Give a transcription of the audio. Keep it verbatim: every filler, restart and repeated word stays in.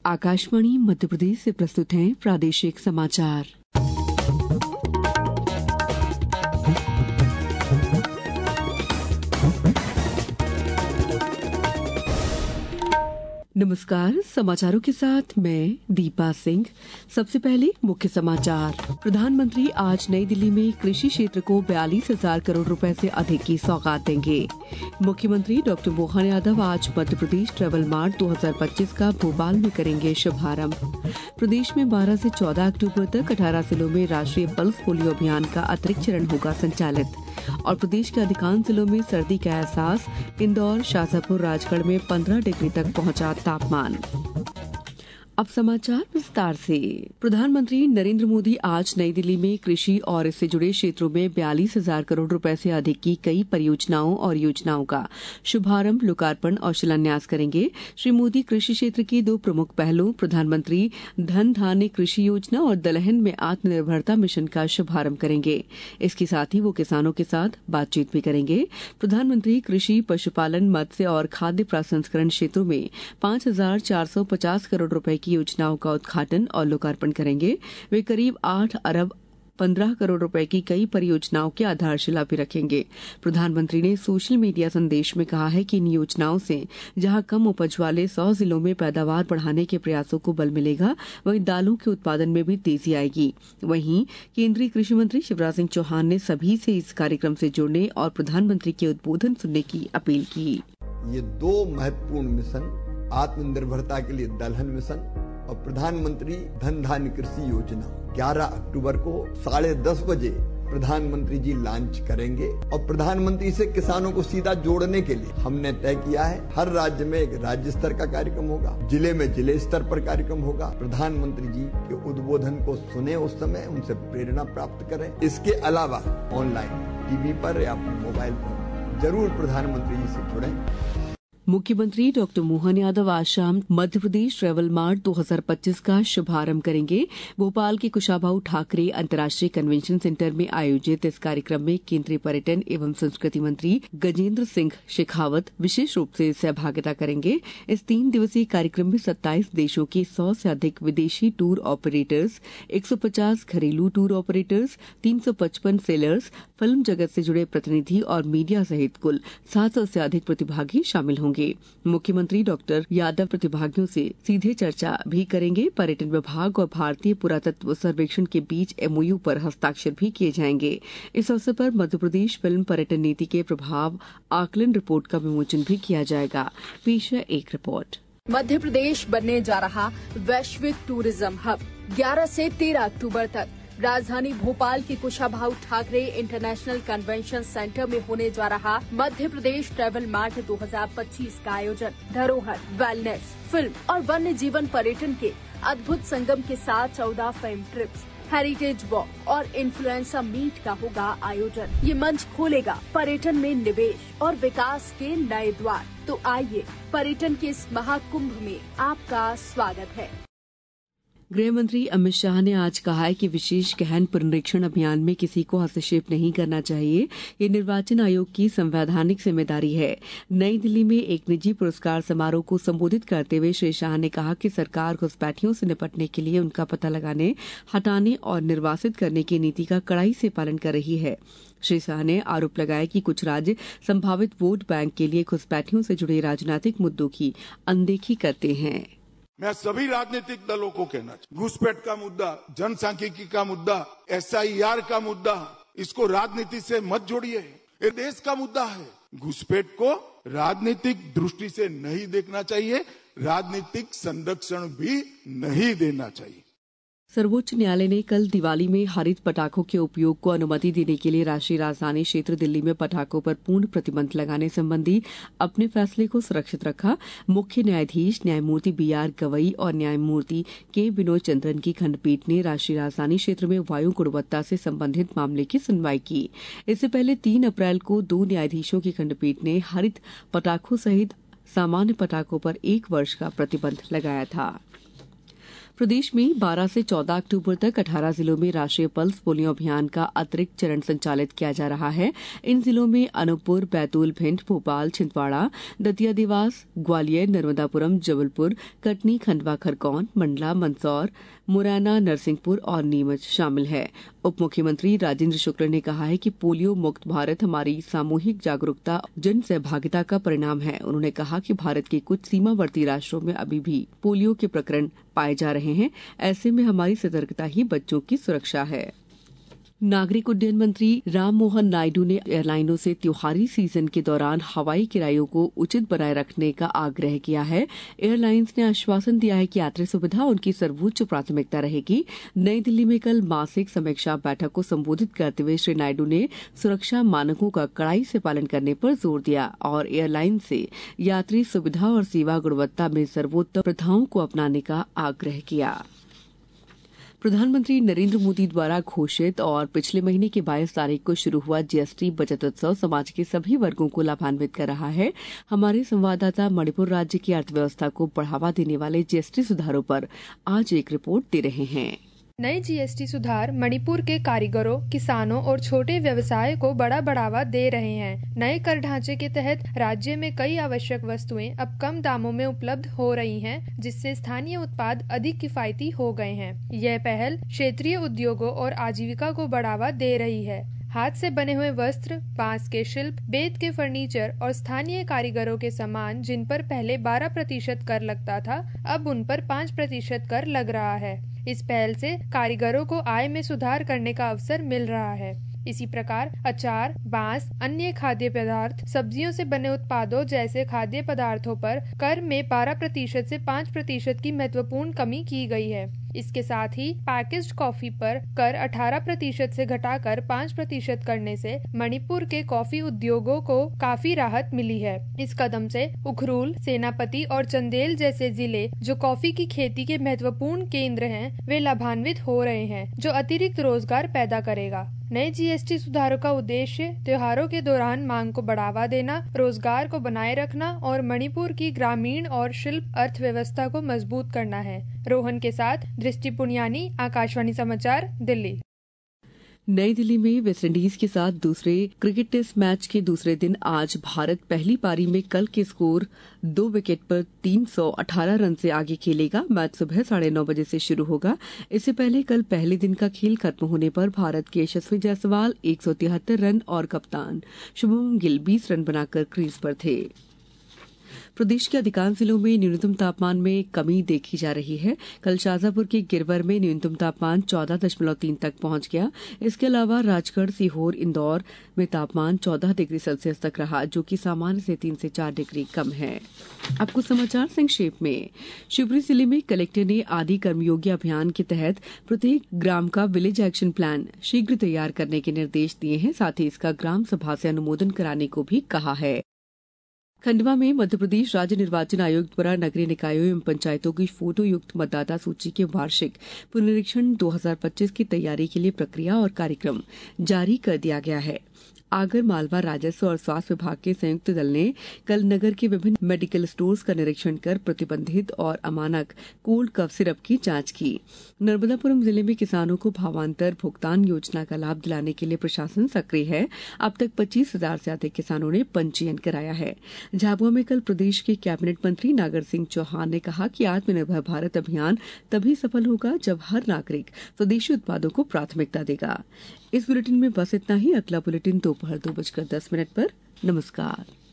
आकाशवाणी मध्य प्रदेश से प्रस्तुत हैं प्रादेशिक समाचार। नमस्कार, समाचारों के साथ मैं दीपा सिंह। सबसे पहले मुख्य समाचार। प्रधानमंत्री आज नई दिल्ली में कृषि क्षेत्र को बयालीस हजार करोड़ रुपए से अधिक की सौगात देंगे। मुख्यमंत्री डॉक्टर मोहन यादव आज मध्य प्रदेश ट्रैवल मार्ट दो हज़ार पच्चीस का भोपाल में करेंगे शुभारंभ। प्रदेश में बारह से चौदह अक्टूबर तक अठारह जिलों में राष्ट्रीय पल्स पोलियो अभियान का अतिरिक्त चरण होगा संचालित। और प्रदेश के अधिकांश जिलों में सर्दी का एहसास। इंदौर, शाजापुर, राजगढ़ में पंद्रह डिग्री तक पहुंचा तापमान। अब समाचार विस्तार से। प्रधानमंत्री नरेंद्र मोदी आज नई दिल्ली में कृषि और इससे जुड़े क्षेत्रों में बयालीस हजार करोड़ रुपए से अधिक की कई परियोजनाओं और योजनाओं का शुभारंभ, लोकार्पण और शिलान्यास करेंगे। श्री मोदी कृषि क्षेत्र की दो प्रमुख पहलों, प्रधानमंत्री धन धान्य कृषि योजना और दलहन में आत्मनिर्भरता मिशन का शुभारंभ करेंगे। इसके साथ ही वो किसानों के साथ बातचीत भी करेंगे। प्रधानमंत्री कृषि, पशुपालन, मत्स्य और खाद्य प्रसंस्करण क्षेत्रों में पांच हजार चार सौ पचास करोड़ रुपए की योजनाओं का उद्घाटन और लोकार्पण करेंगे। वे करीब आठ अरब पंद्रह करोड़ रुपए की कई परियोजनाओं की आधारशिला भी रखेंगे। प्रधानमंत्री ने सोशल मीडिया संदेश में कहा है कि इन योजनाओं से जहां कम उपज वाले सौ जिलों में पैदावार बढ़ाने के प्रयासों को बल मिलेगा, वहीं दालों के उत्पादन में भी तेजी आएगी। वहीं केंद्रीय कृषि मंत्री शिवराज सिंह चौहान ने सभी से इस कार्यक्रम से जुड़ने और प्रधानमंत्री के उद्बोधन सुनने की अपील की। ये दो महत्वपूर्ण मिशन, आत्मनिर्भरता के लिए दलहन मिशन और प्रधानमंत्री धन धान्य कृषि योजना, ग्यारह अक्टूबर को साढ़े दस बजे प्रधानमंत्री जी लॉन्च करेंगे। और प्रधानमंत्री से किसानों को सीधा जोड़ने के लिए हमने तय किया है, हर राज्य में एक राज्य स्तर का कार्यक्रम होगा, जिले में जिले स्तर पर कार्यक्रम होगा। प्रधानमंत्री जी के उद्बोधन को सुने, उस समय उनसे प्रेरणा प्राप्त करें। इसके अलावा ऑनलाइन, टीवी पर या मोबाइल पर जरूर प्रधानमंत्री जी से जुड़ें। मुख्यमंत्री डॉक्टर मोहन यादव आज शाम मध्य प्रदेश ट्रैवल मार्ट दो हज़ार पच्चीस का शुभारंभ करेंगे। भोपाल के कुशाभाऊ ठाकरे अंतर्राष्ट्रीय कन्वेंशन सेंटर में आयोजित इस कार्यक्रम में केंद्रीय पर्यटन एवं संस्कृति मंत्री गजेंद्र सिंह शेखावत विशेष रूप से सहभागिता करेंगे। इस तीन दिवसीय कार्यक्रम में सत्ताईस देशों के सौ से अधिक विदेशी टूर ऑपरेटर्स, एक सौ पचास घरेलू टूर ऑपरेटर्स, तीन सौ पचपन सेलर्स, फिल्म जगत से जुड़े प्रतिनिधि और मीडिया सहित कुल सात सौ से अधिक प्रतिभागी शामिल होंगे। मुख्यमंत्री डॉक्टर यादव प्रतिभागियों से सीधे चर्चा भी करेंगे। पर्यटन विभाग और भारतीय पुरातत्व सर्वेक्षण के बीच एमओयू पर हस्ताक्षर भी किए जाएंगे। इस अवसर पर मध्य प्रदेश फिल्म पर्यटन नीति के प्रभाव आकलन रिपोर्ट का विमोचन भी किया जाएगा। पेश है एक रिपोर्ट। मध्य प्रदेश बनने जा रहा वैश्विक टूरिज्म हब। ग्यारह से तेरह अक्टूबर तक राजधानी भोपाल के Kushabhau Thakre international convention centre में होने जा रहा मध्य प्रदेश ट्रैवल मार्ट दो हज़ार पच्चीस का आयोजन धरोहर, वेलनेस, फिल्म और वन्य जीवन पर्यटन के अद्भुत संगम के साथ चौदह फिल्म ट्रिप्स, हेरिटेज वॉक और इन्फ्लुएंसर मीट का होगा आयोजन। ये मंच खोलेगा पर्यटन में निवेश और विकास के नए द्वार। तो आइए, पर्यटन के इस महाकुंभ में आपका स्वागत है। गृह मंत्री अमित शाह ने आज कहा है कि विशेष गहन पुनरीक्षण अभियान में किसी को हस्तक्षेप नहीं करना चाहिए। ये निर्वाचन आयोग की संवैधानिक जिम्मेदारी है। नई दिल्ली में एक निजी पुरस्कार समारोह को संबोधित करते हुए श्री शाह ने कहा कि सरकार घुसपैठियों से निपटने के लिए उनका पता लगाने, हटाने और निर्वासित करने की नीति का कड़ाई से पालन कर रही है। श्री शाह ने आरोप लगाया कि कुछ राज्य संभावित वोट बैंक के लिए घुसपैठियों से जुड़े राजनीतिक मुद्दों की अनदेखी करते हैं। मैं सभी राजनीतिक दलों को कहना चाहूँ, घुसपैठ का मुद्दा, जनसांख्यिकी का मुद्दा, एस आई आर का मुद्दा, इसको राजनीति से मत जोड़िए। ये देश का मुद्दा है। घुसपैठ को राजनीतिक दृष्टि से नहीं देखना चाहिए, राजनीतिक संरक्षण भी नहीं देना चाहिए। सर्वोच्च न्यायालय ने कल दिवाली में हरित पटाखों के उपयोग को अनुमति देने के लिए राष्ट्रीय राजधानी क्षेत्र दिल्ली में पटाखों पर पूर्ण प्रतिबंध लगाने संबंधी अपने फैसले को सुरक्षित रखा। मुख्य न्यायाधीश न्यायमूर्ति बी आर गवई और न्यायमूर्ति के विनोद चंद्रन की खंडपीठ ने राष्ट्रीय राजधानी क्षेत्र में वायु गुणवत्ता से संबंधित मामले की सुनवाई की। इससे पहले तीन अप्रैल को दो न्यायाधीशों की खंडपीठ ने हरित पटाखों सहित सामान्य पटाखों पर एक वर्ष का प्रतिबंध लगाया था। प्रदेश में बारह से चौदह अक्टूबर तक अठारह जिलों में राष्ट्रीय पल्स पोलियो अभियान का अतिरिक्त चरण संचालित किया जा रहा है। इन जिलों में अनूपपुर, बैतूल, भिंड, भोपाल, छिंदवाड़ा, दतिया, देवास, ग्वालियर, नर्मदापुरम, जबलपुर, कटनी, खंडवा, खरगोन, मंडला, मंदसौर, मुरैना, नरसिंहपुर और नीमच शामिल है। उप मुख्यमंत्री राजेंद्र शुक्ल ने कहा है कि पोलियो मुक्त भारत हमारी सामूहिक जागरूकता, जन सहभागिता का परिणाम है। उन्होंने कहा कि भारत के कुछ सीमावर्ती राष्ट्रों में अभी भी पोलियो के प्रकरण पाए जा रहे हैं। ऐसे में हमारी सतर्कता ही बच्चों की सुरक्षा है। नागरिक उड्डयन मंत्री राममोहन नायडू ने एयरलाइनों से त्योहारी सीजन के दौरान हवाई किरायों को उचित बनाए रखने का आग्रह किया है। एयरलाइंस ने आश्वासन दिया है कि यात्री सुविधा उनकी सर्वोच्च प्राथमिकता रहेगी। नई दिल्ली में कल मासिक समीक्षा बैठक को संबोधित करते हुए श्री नायडू ने सुरक्षा मानकों का कड़ाई से पालन करने पर जोर दिया और एयरलाइन से यात्री सुविधा और सेवा गुणवत्ता में सर्वोत्तम प्रथाओं को अपनाने का आग्रह किया। प्रधानमंत्री नरेंद्र मोदी द्वारा घोषित और पिछले महीने की बाईस तारीख को शुरू हुआ जीएसटी बचत उत्सव समाज के सभी वर्गों को लाभान्वित कर रहा है। हमारे संवाददाता मणिपुर राज्य की अर्थव्यवस्था को बढ़ावा देने वाले जीएसटी सुधारों पर आज एक रिपोर्ट दे रहे हैं। नए जीएसटी सुधार मणिपुर के कारीगरों, किसानों और छोटे व्यवसाय को बड़ा बढ़ावा दे रहे हैं। नए कर ढांचे के तहत राज्य में कई आवश्यक वस्तुएं अब कम दामों में उपलब्ध हो रही हैं, जिससे स्थानीय उत्पाद अधिक किफायती हो गए हैं। यह पहल क्षेत्रीय उद्योगों और आजीविका को बढ़ावा दे रही है। हाथ से बने हुए वस्त्र, बांस के शिल्प, बेत के फर्नीचर और स्थानीय कारीगरों के सामान जिन पर पहले बारह प्रतिशत कर लगता था, अब उन पर पाँच प्रतिशत कर लग रहा है। इस पहल से कारीगरों को आय में सुधार करने का अवसर मिल रहा है। इसी प्रकार अचार, बांस, अन्य खाद्य पदार्थ, सब्जियों से बने उत्पादों जैसे खाद्य पदार्थों पर कर में बारह प्रतिशत से पाँच प्रतिशत की महत्वपूर्ण कमी की गई है। इसके साथ ही पैकेज्ड कॉफी पर कर अठारह प्रतिशत से घटाकर पाँच प्रतिशत करने से मणिपुर के कॉफी उद्योगों को काफी राहत मिली है। इस कदम से उखरूल, सेनापति और चंदेल जैसे जिले जो कॉफी की खेती के महत्वपूर्ण केंद्र हैं, वे लाभान्वित हो रहे हैं, जो अतिरिक्त रोजगार पैदा करेगा। नए जीएसटी सुधारों का उद्देश्य त्योहारों के दौरान मांग को बढ़ावा देना, रोजगार को बनाए रखना और मणिपुर की ग्रामीण और शिल्प अर्थव्यवस्था को मजबूत करना है। रोहन के साथ दृष्टि पुनियानी, आकाशवाणी समाचार, दिल्ली। नई दिल्ली में वेस्टइंडीज के साथ दूसरे क्रिकेट टेस्ट मैच के दूसरे दिन आज भारत पहली पारी में कल के स्कोर दो विकेट पर तीन सौ अठारह रन से आगे खेलेगा। मैच सुबह साढ़े नौ बजे से शुरू होगा। इससे पहले कल पहले दिन का खेल खत्म होने पर भारत के यशस्वी जायसवाल एक सौ तिहत्तर रन और कप्तान शुभमन गिल बीस रन बनाकर क्रीज पर थे। प्रदेश के अधिकांश जिलों में न्यूनतम तापमान में कमी देखी जा रही है। कल शाजापुर के गिरवर में न्यूनतम तापमान चौदह दशमलव तीन तक पहुंच गया। इसके अलावा राजगढ़, सीहोर, इंदौर में तापमान चौदह डिग्री सेल्सियस तक रहा, जो कि सामान्य से तीन से चार डिग्री कम है। अब कुछ समाचार संक्षेप में। शिवपुरी जिले में कलेक्टर ने आदि कर्मयोगी अभियान के तहत प्रत्येक ग्राम का विलेज एक्शन प्लान शीघ्र तैयार करने के निर्देश दिए हैं। साथ ही इसका ग्राम सभा से अनुमोदन कराने को भी कहा है। खंडवा में मध्यप्रदेश राज्य निर्वाचन आयोग द्वारा नगरीय निकायों एवं पंचायतों की फोटो युक्त मतदाता सूची के वार्षिक पुनरीक्षण दो हज़ार पच्चीस की तैयारी के लिए प्रक्रिया और कार्यक्रम जारी कर दिया गया है। आगर मालवा राजस्व और स्वास्थ्य विभाग के संयुक्त दल ने कल नगर के विभिन्न मेडिकल स्टोर्स का निरीक्षण कर प्रतिबंधित और अमानक कोल्ड कफ सिरप की जांच की। नर्मदापुरम जिले में किसानों को भावांतर भुगतान योजना का लाभ दिलाने के लिए प्रशासन सक्रिय है। अब तक पच्चीस हजार से अधिक किसानों ने पंजीयन कराया है। झाबुआ में कल प्रदेश के कैबिनेट मंत्री नागर सिंह चौहान ने कहा कि आत्मनिर्भर भारत अभियान तभी सफल होगा जब हर नागरिक स्वदेशी उत्पादों को प्राथमिकता देगा। इस बुलेटिन में बस इतना ही। अगला बुलेटिन दोपहर दो बजकर दस मिनट पर। नमस्कार।